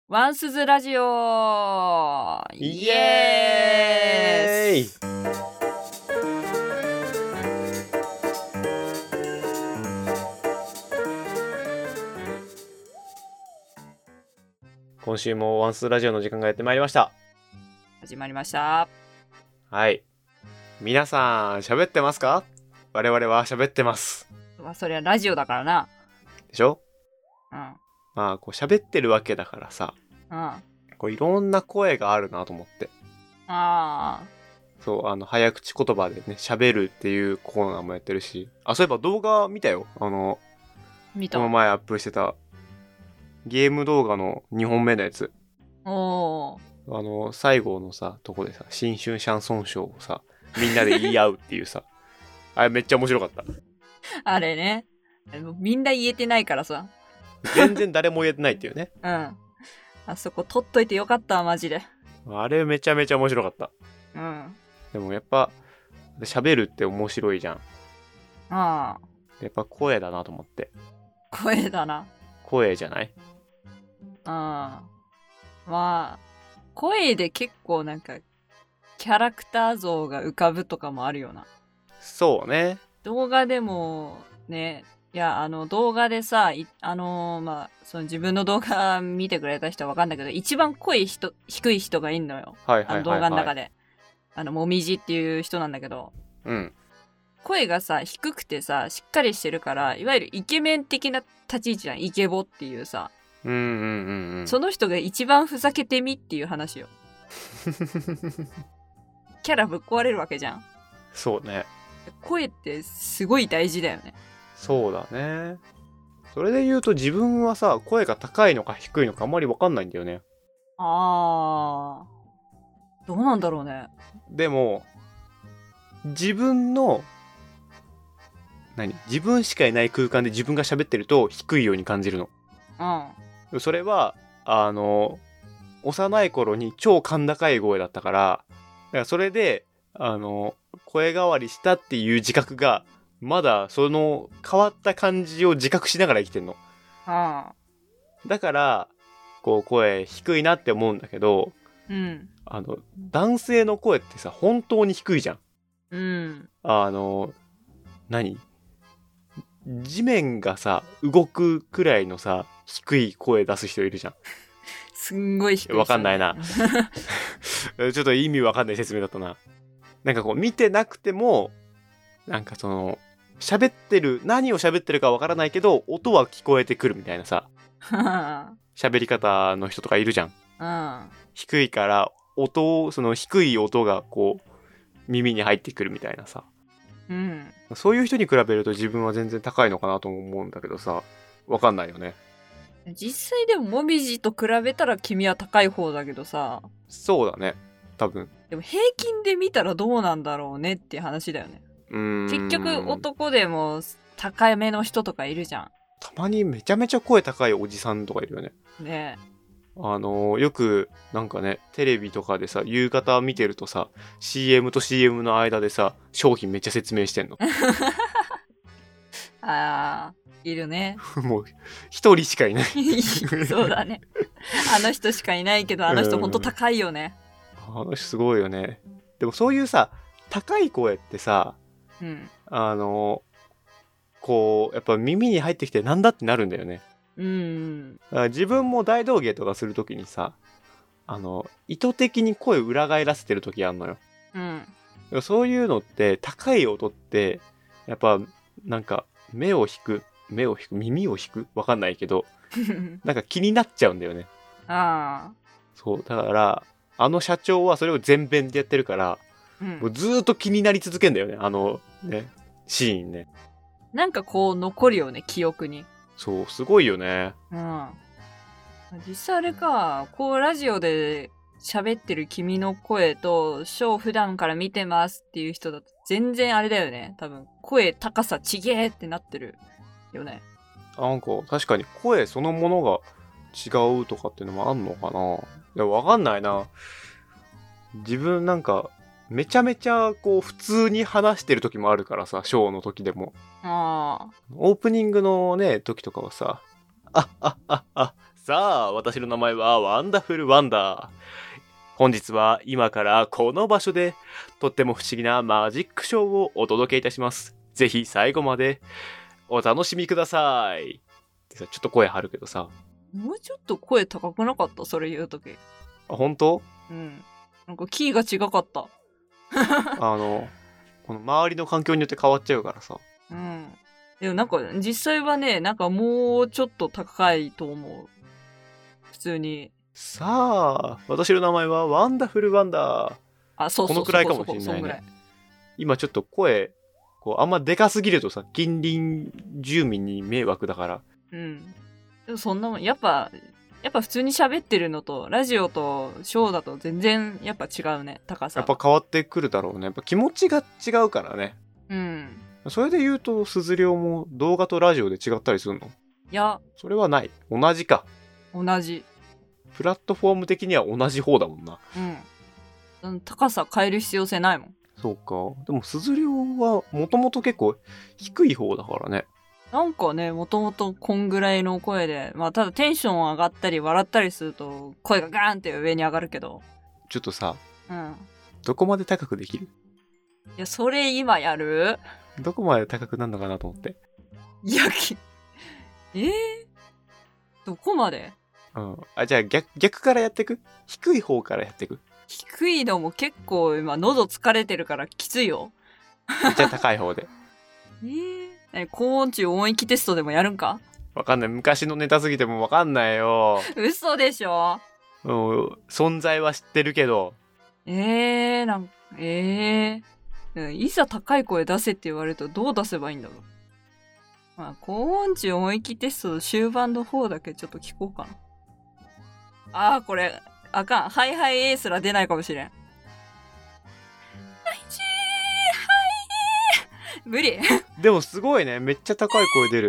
ワンスズラジオイエーイ。今週もワンスラジオの時間がやってまいりました。 始まりました。 はい。皆さん喋ってますか？我々は喋ってます。 まあそりゃラジオだからな。 でしょ？ うん。 まあこう喋ってるわけだからさ。 うん。 こういろんな声があるなと思って。 ああ。 そう、早口言葉でね、喋るっていうコーナーもやってるし。あ、そういえば動画見たよ。 見た。 この前アップしてたゲーム動画の2本目のやつ。 おー。最後のさ、とこでさ、新春シャンソンショーをさ、みんなで言い合うっていうさ。あれめっちゃ面白かった。 あれね。みんな言えてないからさ。 全然誰も言えてないっていうね。 うん。あそこ取っといてよかったマジで。 あれめちゃめちゃ面白かった。 うん。 でもやっぱ、喋るって面白いじゃん。 ああ。 やっぱ声だなと思って。 声だな。 声じゃない？ まあ、声で結構なんか、キャラクター像が浮かぶとかもあるよな。 そうね。 動画でもね、いや、動画でさ、その自分の動画見てくれた人はわかんないけど、一番低い人がいんのよ。 はいはいはい、はい。 動画の中で。もみじっていう人なんだけど。 うん。 声がさ、低くてさ、しっかりしてるから、いわゆるイケメン的な立ち位置じゃん。イケボっていうさ。その人が一番ふざけてみっていう話よ。キャラぶっ壊れるわけじゃん。 そうね。 声ってすごい大事だよね。 そうだね。それで言うと自分はさ、声が高いのか低いのかあんまり分かんないんだよね。 どうなんだろうね。 でも、自分しかいない空間で自分が喋ってると低いように感じるの。 うん。 それは、幼い頃に超甲高い声だったから、だからそれで、声変わりしたっていう自覚が、まだその変わった感じを自覚しながら生きてんの。だから、こう声低いなって思うんだけど、 うん。 男性の声ってさ、本当に低いじゃん。 うん。 地面がさ、動くくらいのさ、低い声出す人いるじゃん。 すんごい低い、ね。 わかんないな。ちょっと意味わかんない説明だったな。なんかこう見てなくても、なんかその、何を喋ってるかわからないけど、音は聞こえてくるみたいなさ、喋り方の人とかいるじゃん。低いから、その低い音がこう、耳に入ってくるみたいなさ。 うん。 そういう人に比べると自分は全然高いのかなと思うんだけどさ、わかんないよね。 実際でももみじと比べたら君は高い方だけどさ。 そうだね。多分。 でも平均で見たらどうなんだろうねっていう話だよね。結局男でも高めの人とかいるじゃん。 たまにめちゃめちゃ声高いおじさんとかいるよね。 ねえ。よくなんかね、テレビとかでさ、夕方見てるとさ、CM と CM の間でさ、商品めっちゃ説明してんの。 いるね。 もう一人しかいない。 そうだね。あの人しかいないけど、あの人ほんと高いよね。 あの人すごいよね。でもそういうさ、高い声ってさ、 うん、 こうやっぱ耳に入ってきてなんだってなるんだよね。自分も大道芸とかするときにさ、意図的に声を裏返らせてるときあんのよ。そういうのって高い音ってやっぱなんか耳を引くわかんないけどなんか気になっちゃうんだよね。そうだから社長はそれを全編でやってるから、もうずーっと気になり続けんだよね。シーンね。 なんかこう残るよね、記憶に。 そうすごいよね。 実際あれか、こうラジオで喋ってる君の声とショー普段から見てますっていう人だと全然あれだよね。多分声高さちげーってなってるよね。 なんか確かに声そのものが違うとかっていうのもあんのかな。でもわかんないな。自分なんかめちゃめちゃこう普通に話してる時もあるからさ、ショーの時でも。オープニングのね時とかはさ、 さあ、私の名前はワンダフルワンダー。本日は今からこの場所でとっても不思議なマジックショーをお届けいたします。ぜひ最後までお楽しみください。ってさ、ちょっと声張るけどさ。 もうちょっと声高くなかった？それ言うとき。 あ、本当？ うん。なんかキーが違かった。 この周りの環境によって変わっちゃうからさ。 うん。でもなんか実際はね、なんかもうちょっと高いと思う。普通に。 さあ、私の名前はワンダフルワンダー。 あ、そうそうそう。 このくらいかもしれないね。今ちょっと声、あんまでかすぎるとさ、近隣住民に迷惑だから。 うん。でもそんなもん、やっぱ普通に喋ってるのと、ラジオとショーだと全然やっぱ違うね、高さ。 やっぱ変わってくるだろうね。やっぱ気持ちが違うからね。 うん。 それで言うと、すずりょうも動画とラジオで違ったりするの？ いや。 それはない。同じか。 同じ。 プラットフォーム的には同じ方だもんな。 うん。高さ変える必要性ないもん。 そうか。でも、すずりょうはもともと結構低い方だからね。 なんかね、もともとこんぐらいの声で、まあただテンション上がったり笑ったりすると声がガーンって上に上がるけど。 ちょっとさ、 うん。 どこまで高くできる？ いや、それ今やる？ どこまで高くなるのかなと思って。 いや、どこまで？ うん。あ、じゃあ逆からやってく？低い方からやってく？ 低いのも結構今喉疲れてるからきついよ。 じゃあ高い方で。 高音値音域テストでもやるんか？ わかんない。昔のネタすぎてもわかんないよ。 嘘でしょ？ うん、存在は知ってるけど。 いざ高い声出せって言われるとどう出せばいいんだろう。まあ、高音値音域テストの終盤の方だけちょっと聞こうかな。これ、あかん。ハイハイエースら出ないかもしれん。無理。 でもすごいね。めっちゃ高い声出る。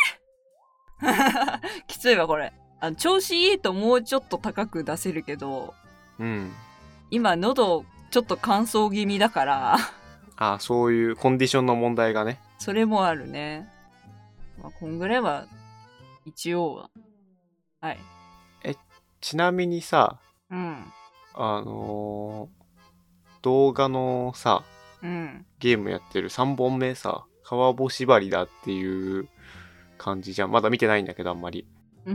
きついわ、これ。調子いいともうちょっと高く出せるけど、 うん。 今喉ちょっと乾燥気味だからあ、そういうコンディションの問題がね。 それもあるね。まあ、こんぐらいは一応は。はい。 ちなみにさ、 うん。 動画のさ、 うん。 ゲームやってる3本目さ、川干縛りだっていう感じじゃん。まだ見てないんだけど、あんまり。 うん。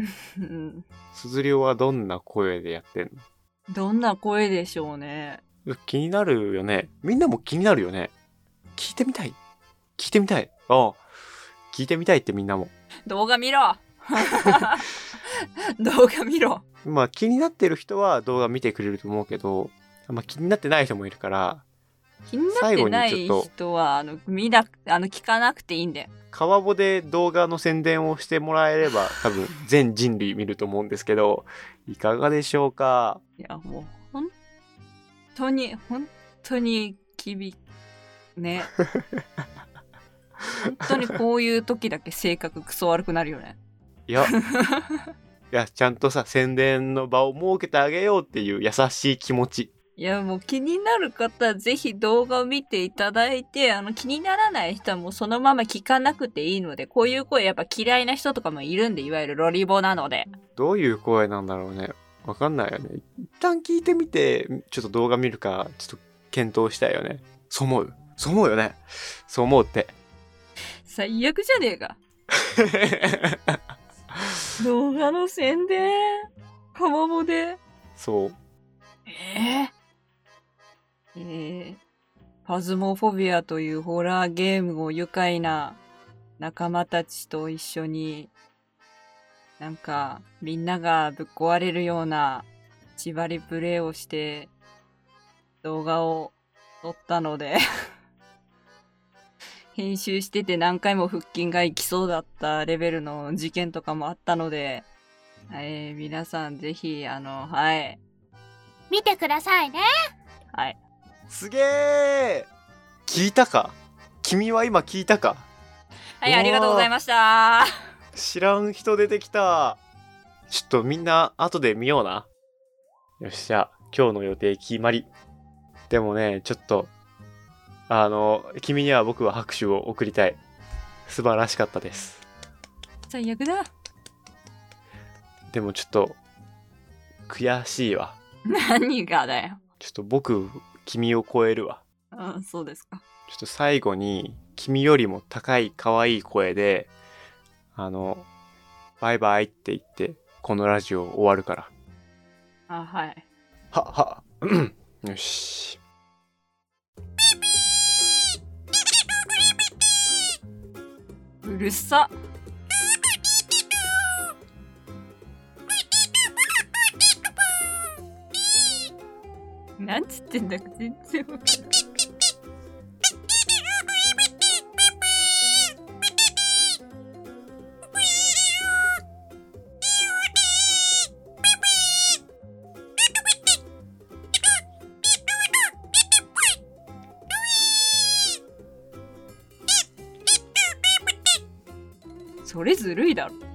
すずりょうはどんな声でやってんの？ どんな声でしょうね。 気になるよね。みんなも気になるよね。聞いてみたい。聞いてみたい。ああ。聞いてみたいってみんなも。 動画見ろ動画見ろ。 まあ気になってる人は動画見てくれると思うけど、まあ気になってない人もいるから、 気になってない人は、聞かなくていいんだよ。 川穂で動画の宣伝をしてもらえれば多分全人類見ると思うんですけど、いかがでしょうか？ いや、もう、本当にね。本当にこういう時だけ性格クソ悪くなるよね。 いや、ちゃんとさ、宣伝の場を設けてあげようっていう優しい気持ち。 いや、もう気になる方はぜひ動画を見ていただいて、気にならない人はもうそのまま聞かなくていいので、こういう声やっぱ嫌いな人とかもいるんで、いわゆるロリボなので。 どういう声なんだろうね。わかんないよね。一旦聞いてみて、ちょっと動画見るか、ちょっと検討したいよね。そう思うよね。そう思うって。 最悪じゃねえか。動画の宣伝かまぼで。 そう。 パズモフォビアというホラーゲームを愉快な仲間たちと一緒に、なんかみんながぶっ壊れるような縛りプレイをして動画を撮ったので編集してて何回も腹筋がいきそうだったレベルの事件とかもあったので、皆さんぜひはい。 見てくださいね。 はい。 すげー！聞いたか？君は今聞いたか？ はい、ありがとうございました。 知らん人出てきた。ちょっとみんな後で見ような。よっしゃ、今日の予定決まり。でもね、ちょっと、君には僕は拍手を送りたい。素晴らしかったです。 最悪だ。 でもちょっと悔しいわ。 何がだよ。 ちょっと僕君を超えるわ。 あ、そうですか。 ちょっと最後に君よりも高い可愛い声でバイバイって言ってこのラジオ終わるから。 あ、はい。 はよし。 うるさ。なんつってんだか全然わかんない。それずるいだろ。